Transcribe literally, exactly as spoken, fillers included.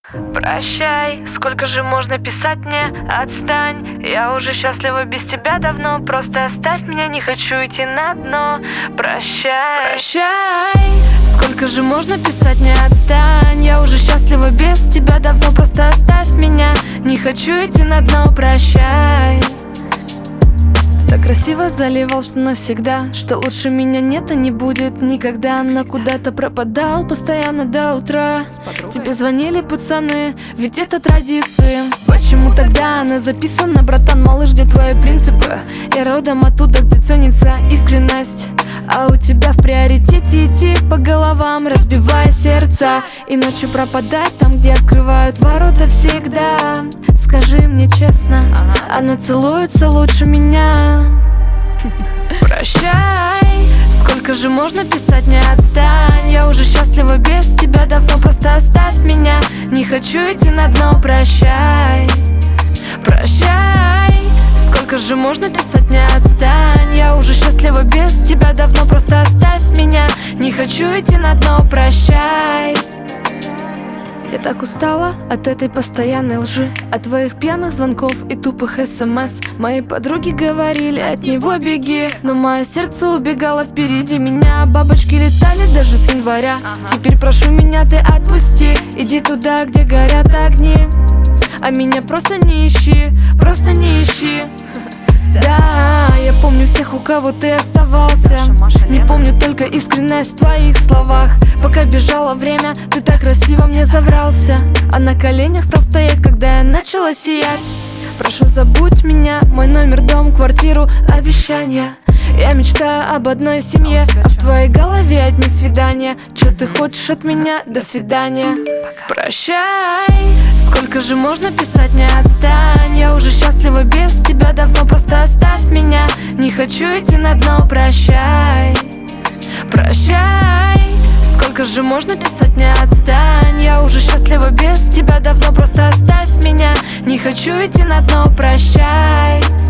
Прощай, сколько же можно писать мне? Отстань, я уже счастлива без тебя давно. Просто оставь меня, не хочу идти на дно. Прощай, прощай, сколько же можно писать мне? Отстань, я уже счастлива без тебя давно. Просто оставь меня, не хочу идти на дно. Прощай. Так красиво заливал, что навсегда, что лучше меня нет и не будет никогда. Но куда-то пропадал постоянно до утра. Тебе звонили пацаны, ведь это традиции. Почему тогда она записана, братан, малыш, где твои принципы? Я родом оттуда, где ценится искренность, а у тебя в приоритете идти по головам, разбивая сердца, и ночью пропадать там, где открывают ворота всегда. Скажи мне честно, она целуется лучше меня. Прощай, сколько же можно писать мне? Отстань, я уже счастлива без тебя давно. Просто оставь меня, не хочу идти на дно. Прощай, прощай, сколько же можно писать мне? Отстань, я уже счастлива без тебя давно. Просто оставь меня, не хочу идти на дно. Прощай. Я так устала от этой постоянной лжи, от твоих пьяных звонков и тупых смс. Мои подруги говорили: от него беги, но мое сердце убегало впереди меня. Бабочки летали даже с января. Теперь прошу меня, ты отпусти, иди туда, где горят огни, а меня просто не ищи, просто не ищи. Да, я помню всех, у кого ты оставался. Не помню только искренность в твоих словах. Пока бежало время, ты так красиво мне заврался, а на коленях стал стоять, когда я начала сиять. Прошу, забудь меня, мой номер, дом, квартиру, обещания. Я мечтаю об одной семье, а в твоей голове одни свидания. Чё ты хочешь от меня? До свидания. Прощай, сколько же можно писать мне? Отстань, я уже счастлива без тебя давно. Просто оставь меня, не хочу идти на дно. Прощай, прощай, сколько же можно писать мне? Отстань, я уже счастлива без тебя давно. Просто оставь меня, не хочу идти на дно. Прощай.